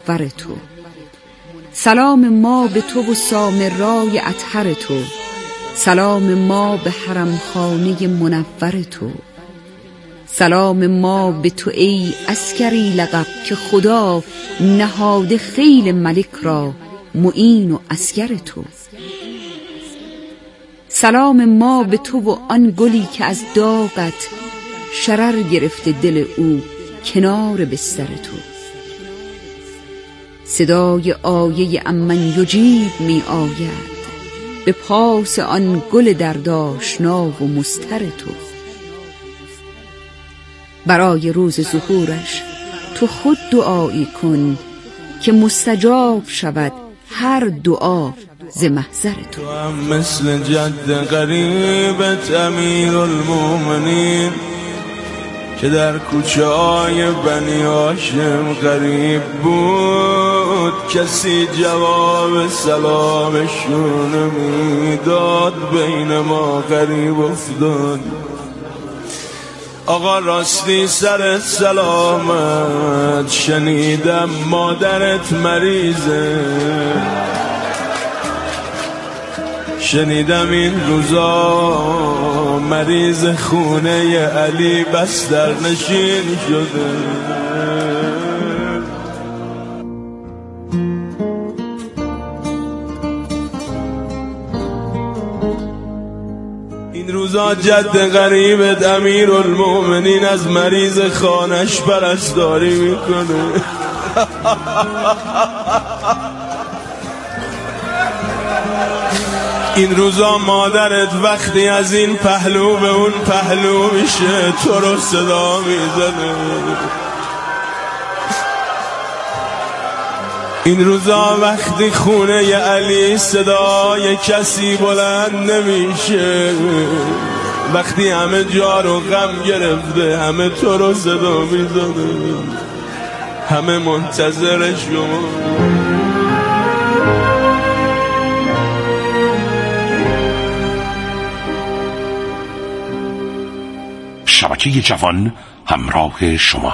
منور تو. سلام ما به تو و سامرای اطهر تو. سلام ما به حرم خانه منور تو. سلام ما به تو ای عسکری لقب که خدا نهاده خیل ملک را معین و عسکر تو. سلام ما به تو و آن گلی که از داغت شرر گرفته دل او کنار بستر تو. صدای آیه امن یجیب می آید به پاس آن گل دردآشنا و مضطر تو. برای روز ظهورش تو خود دعایی کن که مستجاب شود هر دعا ز محضر تو. تو هم مثل جد غریبت امیرالمومنین که در کوچه های بنی هاشم غریب بود، کسی جواب سلامشون نمیداد، بین ما غریب افتاد. آقا راستی سر سلامت، شنیدم مادرت مریضه، شنیدم این روزا مریض خونه علی بستر نشین شده. این روزا جد غریبت امیرالمومنین از مریض خانش پرستاری میکنه. این روزا مادرت وقتی از این پهلو به اون پهلو میشه تو رو صدا میزنه. این روزا وقتی خونه علی صدای کسی بلند نمیشه، وقتی همه جا رو غم گرفته همه تو رو صدا میزنه، همه منتظر شما. شبکه جوان همراه شما.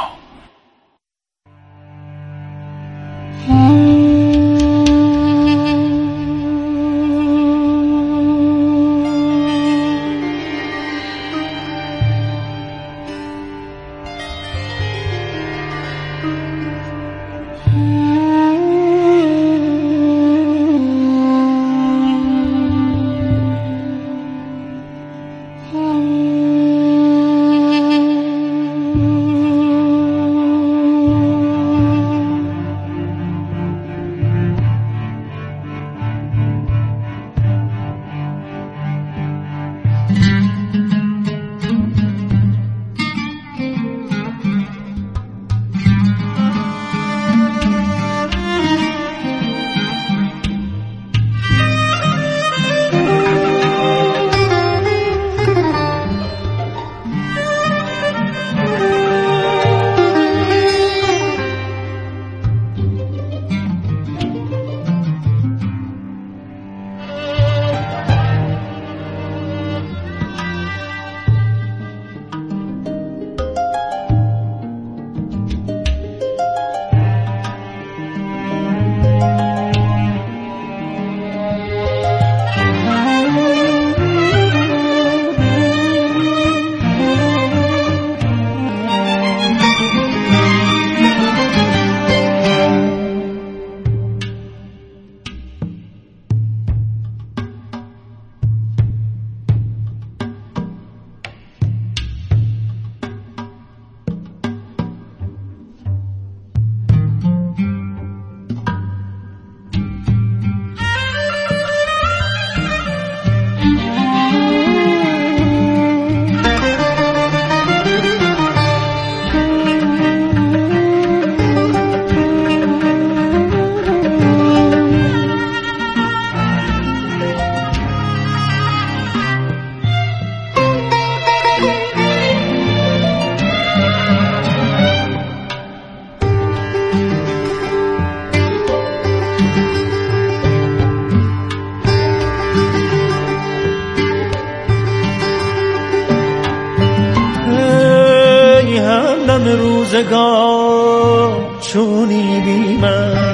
روزگار چونی بی من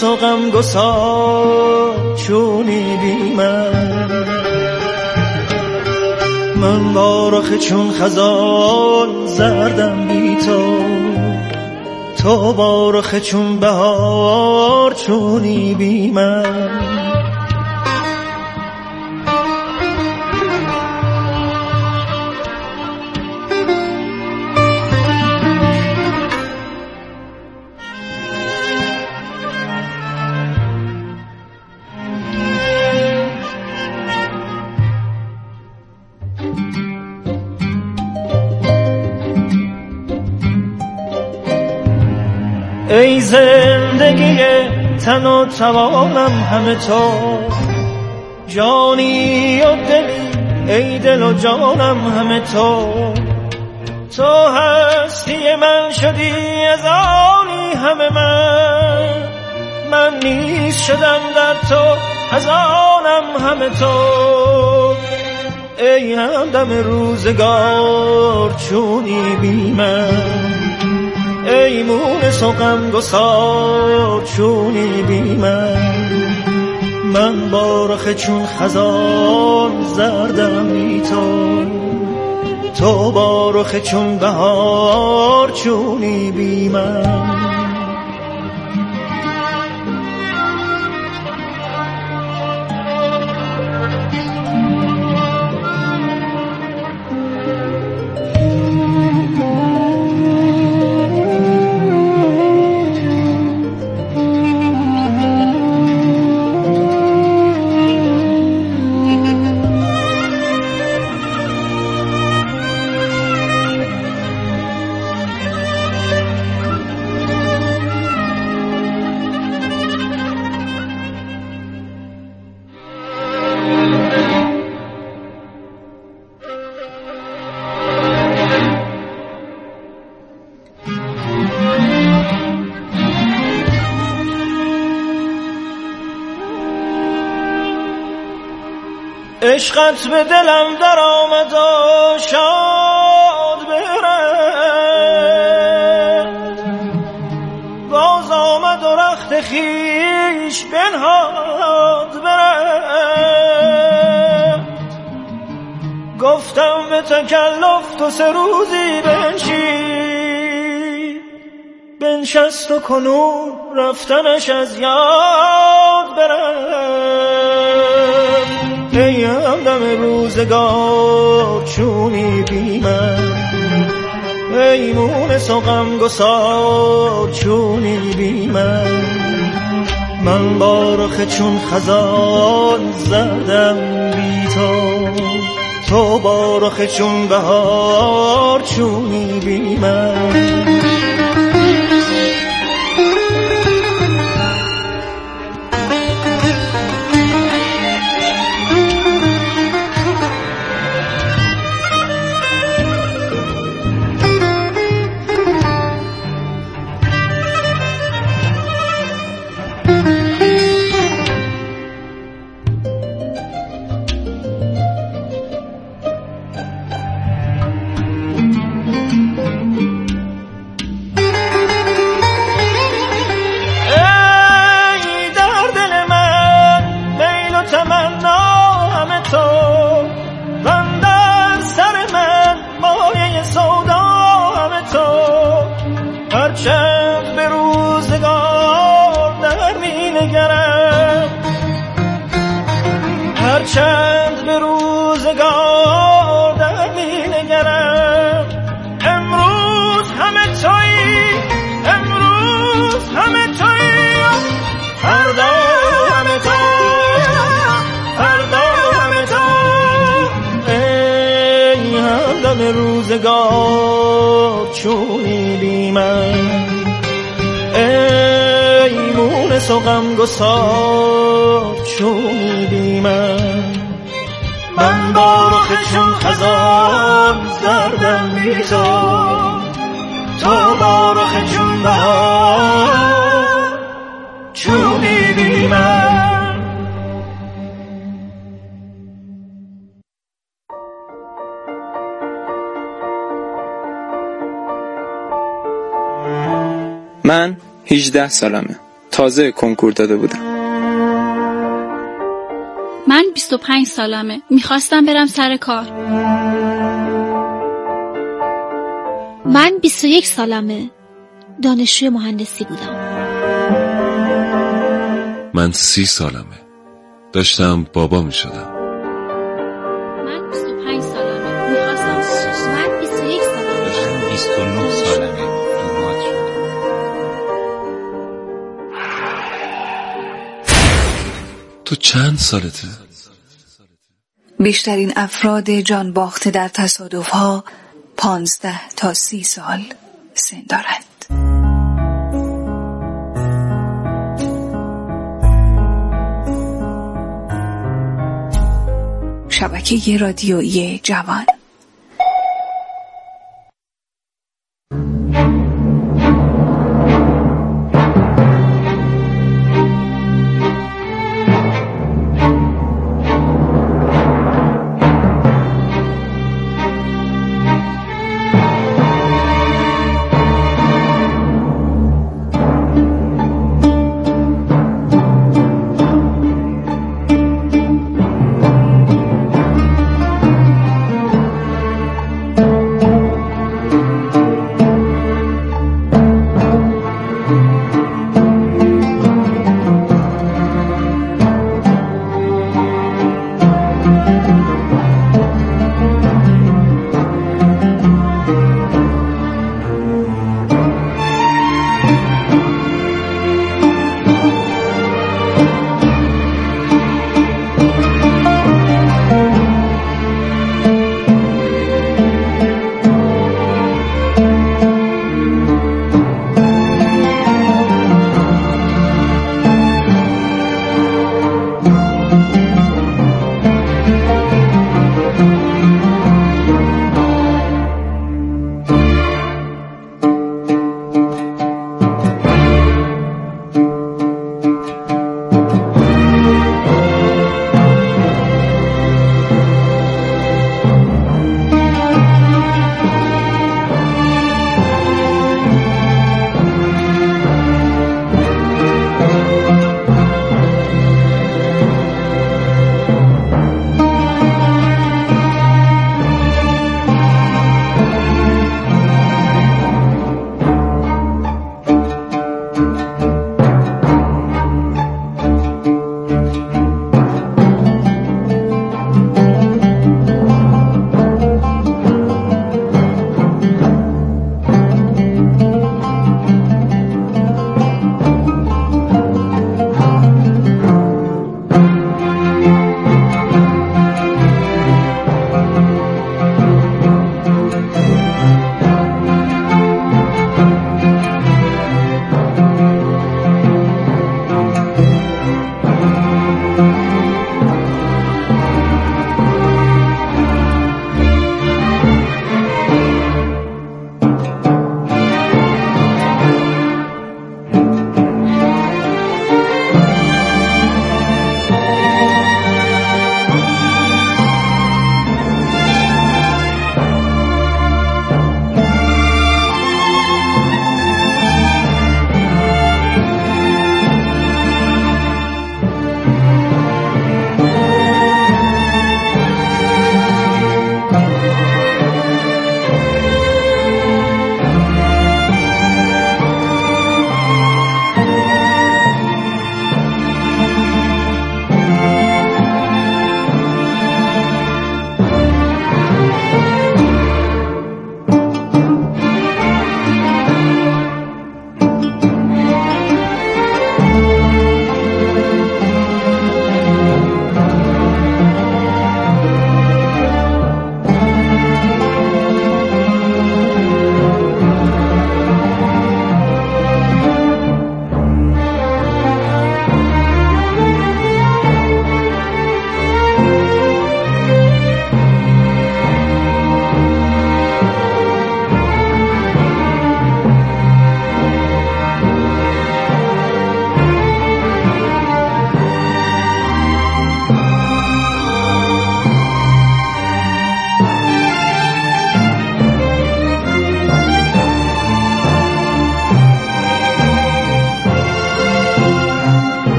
مونس و غمگسار چونی بی من بارخ چون خزان زردم بی تو بارخ چون بهار چونی بی من. ای زندگی تن و توانم همه تو، جانی و دلی ای دل و جانم همه تو هستی من شدی از آنی همه من نیز شدم در تو از آنم همه تو. ای همدم روزگار چونی بی ای مونس و غمگسار چونی بی من بارخ چون خزان زردم بی تو بارخ چون بهار چونی بی من. عشقت به دلم در آمد و شاد برد، باز آمد و رخت خیش بنهاد برد. گفتم به تکلف تو 3 روزی بنشست و کنون رفتنش از یاد برد. ای همدم روزگار چونی بی ای مونس و غمگسار چونی بی من بارخ چون خزان زردم بی تو بارخ چون بهار چونی بی هرچند به روزگار در می نگرم، هرچند به روزگار در می نگرم. امروز همه تویی، امروز همه تویی، فردا همه تو، فردا همه تو. ای همدم روزگار چونی بی ای مونس و غمگسار چونی بی من بارخ چون خزان زردم بی تو بارخ چون بهار چونی بی من 18 سالمه. تازه کنکور داده بودم. من 25 سالمه. میخواستم برم سر کار. من 21 سالمه. دانشجوی مهندسی بودم. من 30 سالمه. داشتم بابا می شدم. من 25 سالمه. میخواستم. من 21 سالمه. داشتم 29 سالمه. دومات شدم. تو چند سالته؟ بیشترین افراد جان باخته در تصادف‌ها 15 تا 30 سال سن دارند. شبکه رادیویی جوان.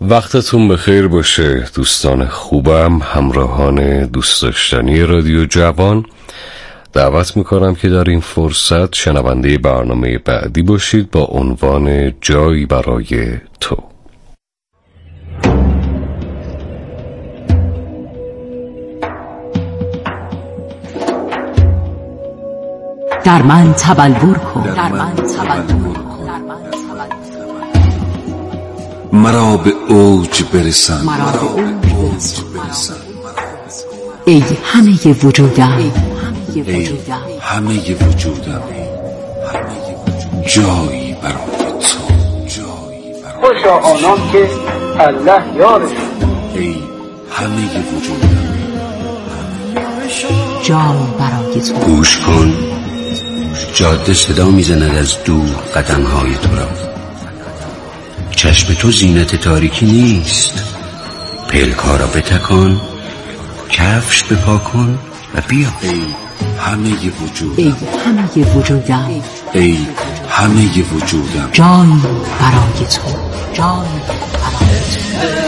وقتتون بخیر باشه دوستان خوبم، همراهان دوست داشتنی رادیو جوان. دعوت میکنم که در این فرصت شنونده برنامه بعدی باشید با عنوان جایی برای تو. در من تبلور کن، مرا به اوج برسان، ای همه وجودم، ای همه وجودم، جایی برای تو. خوشا آنان که الله یارشون، ای همه وجودم، جایی برای تو. گوش کن، جاده صدا میزند از دور قدمهای تو را. چشم تو زینت تاریکی نیست. پلکا را بتکان، کفش بپا کن و بیا. ای همه وجودم، ای همه وجودم، ای همه وجودم، جایی برای تو، جایی برای تو.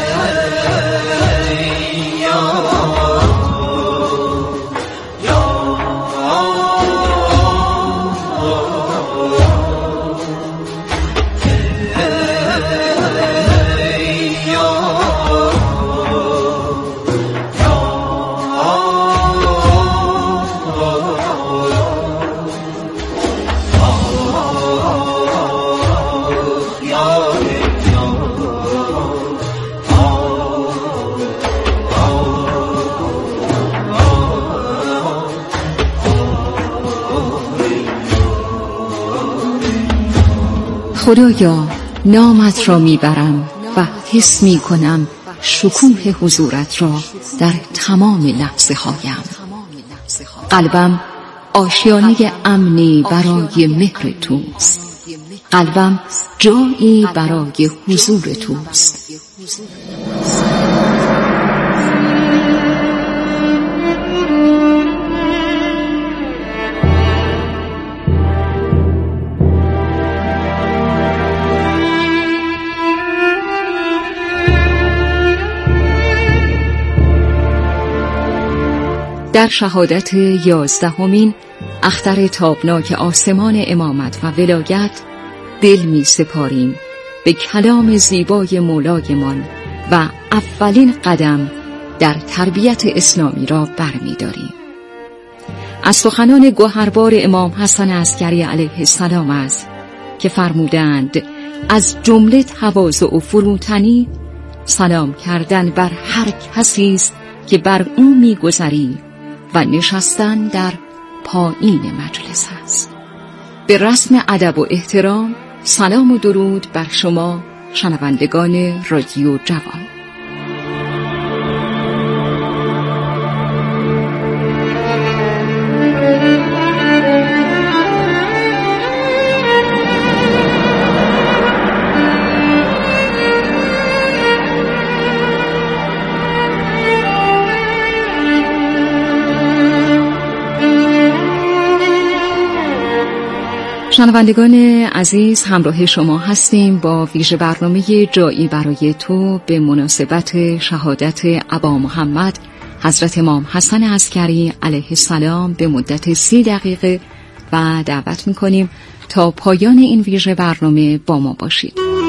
خدایا نامت را میبرم و حس میکنم شکوه حضورت را در تمام لحظه هایم. قلبم آشیانه امنی برای مهر توست. قلبم جایی برای حضور توست. در شهادت 11مین اختر تابناک آسمان امامت و ولایت دل می سپاریم به کلام زیبای مولایمان و اولین قدم در تربیت اسلامی را برمی داریم. از سخنان گوهربار امام حسن عسکری علیه السلام است که فرمودند از جمله تواضع و فروتنی سلام کردن بر هر کسی است که بر او می گذری و نشستن در پایین مجلس است. به رسم ادب و احترام سلام و درود بر شما شنوندگان رادیو جوان. شنوندگان عزیز، همراه شما هستیم با ویژه برنامه جایی برای تو به مناسبت شهادت ابا محمد حضرت امام حسن عسکری علیه السلام به مدت 30 دقیقه و دعوت می‌کنیم تا پایان این ویژه برنامه با ما باشید.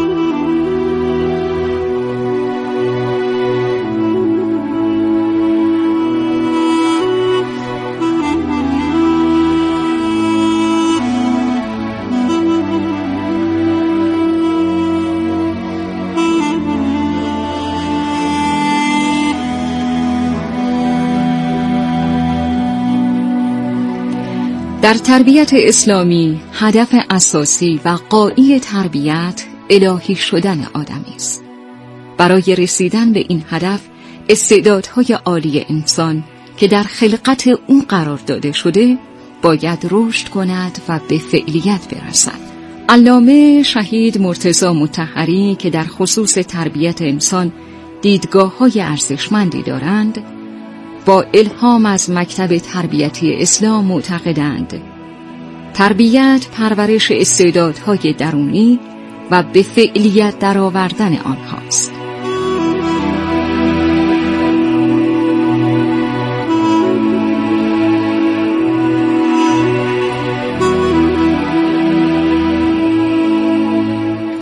در تربیت اسلامی هدف اساسی و غایی تربیت الهی شدن آدمی است. برای رسیدن به این هدف استعدادهای عالی انسان که در خلقت او قرار داده شده باید رشد کند و به فعلیت برسد. علامه شهید مرتضی مطهری که در خصوص تربیت انسان دیدگاه‌های ارزشمندی دارند، با الهام از مکتب تربیتی اسلام معتقدند تربیت پرورش استعدادهای درونی و به فعلیت درآوردن آنهاست.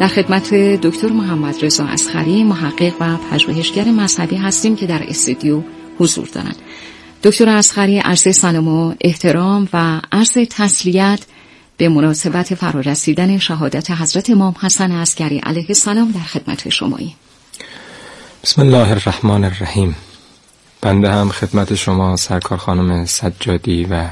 در خدمت دکتر محمد رضا اصغری، محقق و پژوهشگر مذهبی هستیم که در استودیو حضور دارند. دکتر اصغری، عرض سلام و احترام و عرض تسلیت به مناسبت فرارسیدن شهادت حضرت امام حسن عسکری علیه السلام در خدمت شماییم. بسم الله الرحمن الرحیم. بنده هم خدمت شما سرکار خانم سجادی و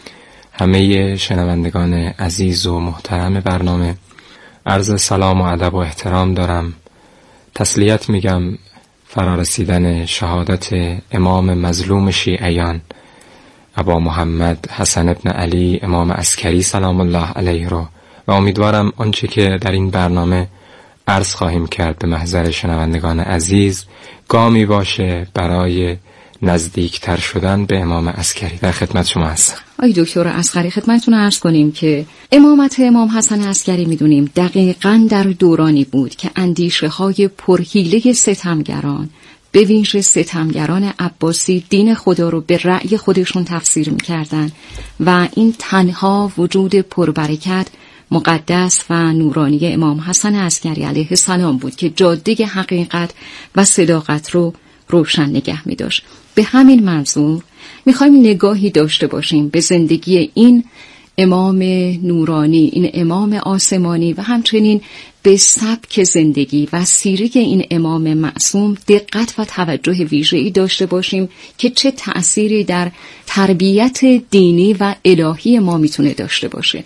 همه شنوندگان عزیز و محترم برنامه عرض سلام و ادب و احترام دارم. تسلیت میگم فرارسیدن شهادت امام مظلوم شیعیان ابا محمد حسن ابن علی امام عسکری سلام الله علیه رو و امیدوارم آنچه که در این برنامه عرض خواهیم کرد به محضر شنوندگان عزیز گامی باشه برای نزدیکتر شدن به امام عسکری. در خدمت شما هستم. آقای دکتر اصغری، خدمتتون عرض کنیم که امامت امام حسن عسکری میدونیم دقیقاً در دورانی بود که اندیشه‌های پرحیله ستمگران، به ویژه ستمگران عباسی، دین خدا رو به رأی خودشون تفسیر می‌کردند و این تنها وجود پربرکت، مقدس و نورانی امام حسن عسکری علیه السلام بود که جاده حقیقت و صداقت رو روشن نگه می داشت. به همین منظور میخوایم نگاهی داشته باشیم به زندگی این امام نورانی، این امام آسمانی و همچنین به سبک زندگی و سیره این امام معصوم دقت و توجه ویژه‌ای داشته باشیم که چه تأثیری در تربیت دینی و الهی ما میتونه داشته باشه.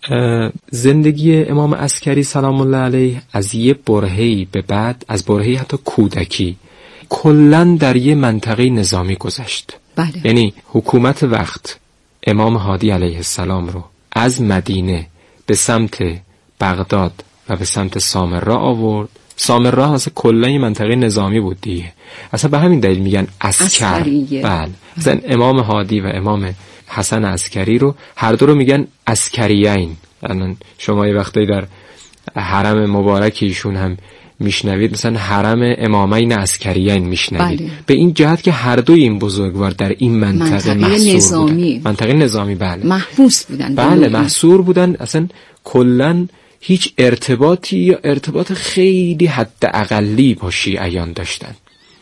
زندگی امام عسکری سلام الله علیه از یه برهه‌ای به بعد، از برهه‌ای حتی کودکی، کلن در یه منطقه نظامی گذشت. بله. یعنی حکومت وقت امام هادی علیه السلام رو از مدینه به سمت بغداد و به سمت سامرا آورد. سامرا اصلا کلن یه منطقه نظامی بود دیگه، اصلا به همین دلیل میگن عسکر. بله. مثلا امام هادی و امام حسن عسکری رو هر دو رو میگن عسکریین. الان شما یه وقتی در حرم مبارک ایشون هم میشنوید، مثلا حرم امامین عسکریین میشنوید. بله. به این جهت که هر دوی این بزرگوار در این منطقه محصور بودن. منطقه نظامی. بله. محبوس بودن. بله، محصور بودن. اصلا کلن هیچ ارتباطی یا ارتباط خیلی حد اقلی با شیعیان داشتن.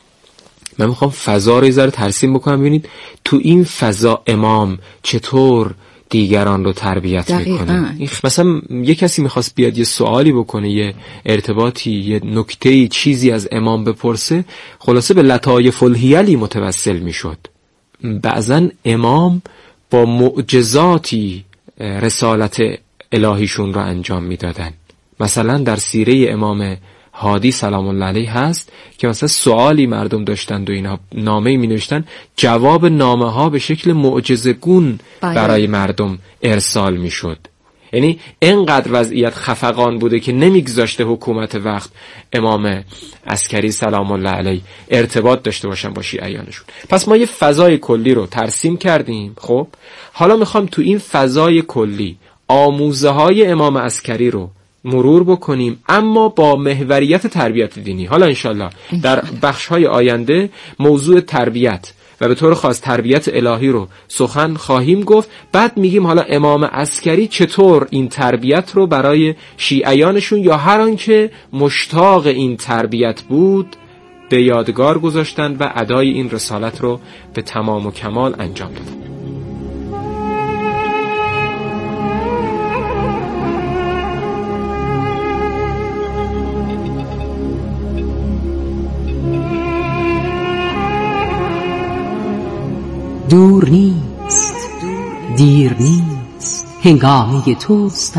من میخوام فضا رو یه ذره ترسیم بکنم ببینید تو این فضا امام چطور دیگران رو تربیت میکنه. مثلا یه کسی میخواست بیاد یه سوالی بکنه، یه ارتباطی، یه نکته‌ای، چیزی از امام بپرسه، خلاصه به لطایف الحیلی متوسل میشد. بعضن امام با معجزاتی رسالت الهیشون رو انجام میدادن. مثلا در سیره امام هادی سلام الله علیه هست که مثلا سوالی مردم داشتند و اینا نامه‌ای می‌نوشتن، جواب نامه‌ها به شکل معجزه‌گون برای مردم ارسال میشد. یعنی اینقدر وضعیت خفقان بوده که نمیگذاشته حکومت وقت امام عسکری سلام الله علیه ارتباط داشته باشن با شیعیانشون. پس ما یه فضای کلی رو ترسیم کردیم. خب حالا میخوام تو این فضای کلی آموزه‌های امام عسکری رو مرور بکنیم، اما با محوریت تربیت دینی. حالا انشالله در بخش‌های آینده موضوع تربیت و به طور خاص تربیت الهی رو سخن خواهیم گفت. بعد میگیم حالا امام عسکری چطور این تربیت رو برای شیعیانشون یا هر آنکه مشتاق این تربیت بود به یادگار گذاشتند و ادای این رسالت رو به تمام و کمال انجام دادند. دور نیست، دیر نیست، هنگامه توست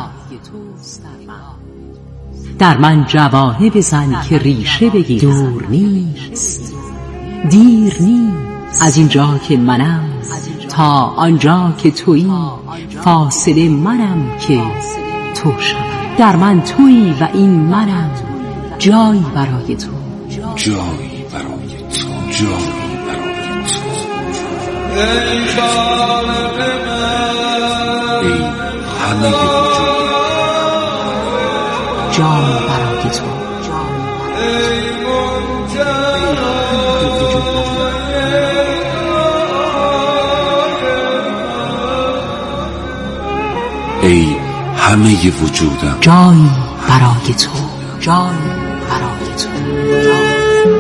در من جوانه بزن که ریشه بگیر. دور نیست، دیر نیست، از اینجا که منم تا آنجا که تویی، فاصله منم که تو شود. در من تویی و این منم، جایی برای تو، جایی برای تو، جایی ای خالق من، ای همه وجود، جان برای تو، ای ای همه وجودم، جایی برای تو، جان برای تو.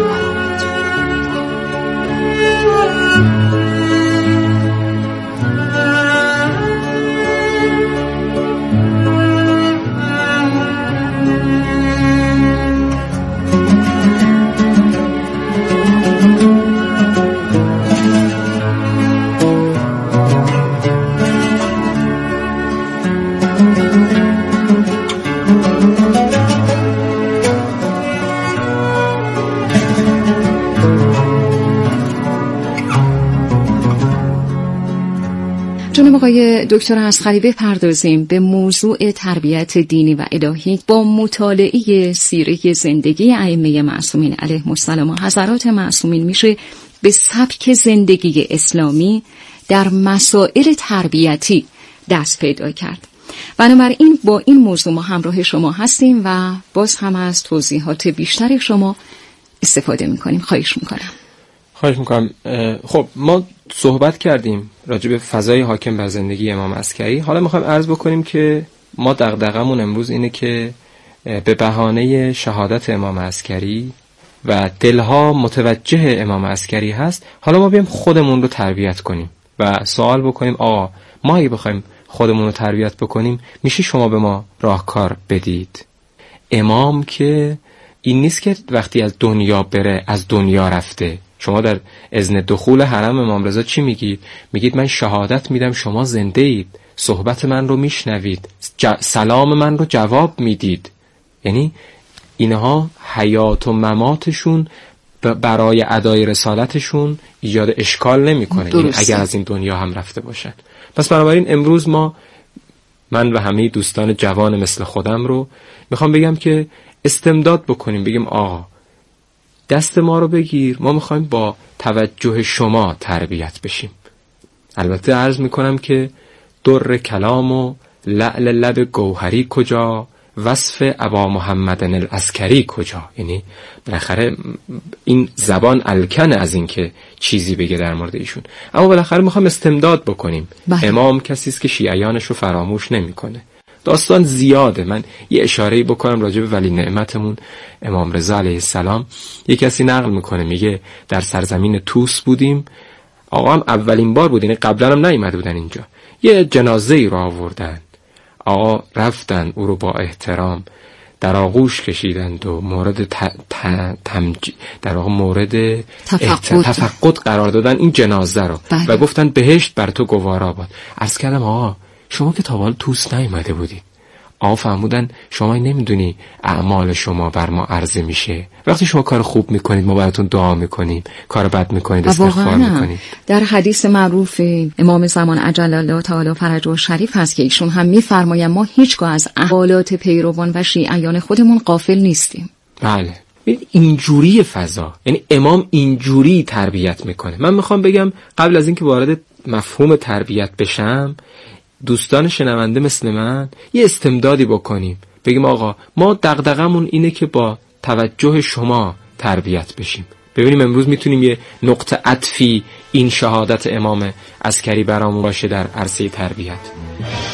جناب آقای دکتر اصغری، بپردازیم به موضوع تربیت دینی و الهی با مطالعه سیره زندگی ائمه معصومین علیهم السلام و حضرات معصومین میشه به سبک زندگی اسلامی در مسائل تربیتی دست پیدا کرد. بنابراین با این موضوع ما همراه شما هستیم و باز هم از توضیحات بیشتر شما استفاده میکنیم. خواهش میکنم. خب ما صحبت کردیم راجع به فضای حاکم بر زندگی امام عسکری. حالا میخوایم عرض بکنیم که ما دغدغمون امروز اینه که به بهانه شهادت امام عسکری و دلها متوجه امام عسکری هست، حالا ما بیایم خودمون رو تربیت کنیم و سوال بکنیم ما اگه بخوایم خودمون رو تربیت بکنیم میشه شما به ما راهکار بدید؟ امام که این نیست که وقتی از دنیا بره از دنیا رفته. شما در اذن دخول حرم امام رضا چی میگید؟ میگید من شهادت میدم شما زنده اید، صحبت من رو میشنوید، سلام من رو جواب میدید. یعنی اینها حیات و مماتشون برای ادای رسالتشون ایجاد اشکال نمیکنه، یعنی اگر از این دنیا هم رفته باشن. پس بنابراین امروز من و همه دوستان جوان مثل خودم رو میخوام بگم که استمداد بکنیم، بگیم دست ما رو بگیر، ما میخوایم با توجه شما تربیت بشیم. البته عرض میکنم که در کلام و لعل لب گوهری کجا، وصف ابا محمد العسکری کجا. یعنی بالاخره این زبان الکنه از این که چیزی بگه در مورد ایشون، اما بالاخره میخوام استمداد بکنیم. امام کسی است که شیعیانش رو فراموش نمیکنه. داستان زیاده، من یه اشاره‌ای بکنم راجع به ولی نعمتمون امام رضا علیه السلام. یه کسی نقل میکنه، میگه در سرزمین توس بودیم، آقا هم اولین بار بود، یعنی قبلا هم نیومده بودن اینجا. یه جنازه‌ای رو آوردن، آقا رفتن او رو با احترام در آغوش کشیدند و مورد در واقع مورد تفقد قرار دادن این جنازه رو و گفتن بهشت بر تو گوارا باد. عرض کردم آقا شما که تا حالا توس نیومده بودید. آقا فهمودن شما نمیدونی اعمال شما بر ما عرضه میشه. وقتی شما کار خوب میکنید ما براتون دعا میکنیم، کار بد میکنید استغفار میکنید. در حدیث معروف امام زمان عجل الله تعالی فرجه شریف هست که ایشون هم میفرمایند ما هیچگاه از احوالات پیروان و شیعیان خودمون غافل نیستیم. بله، اینجوری فضا، یعنی امام اینجوری تربیت میکنه. من میخوام بگم قبل از اینکه وارد مفهوم تربیت بشم، دوستان شنونده مثل من یه استمدادی بکنیم، بگیم آقا ما دغدغمون اینه که با توجه شما تربیت بشیم. ببینیم امروز میتونیم یه نقطه عطفی این شهادت امام عسکری برامون باشه در عرصه تربیت.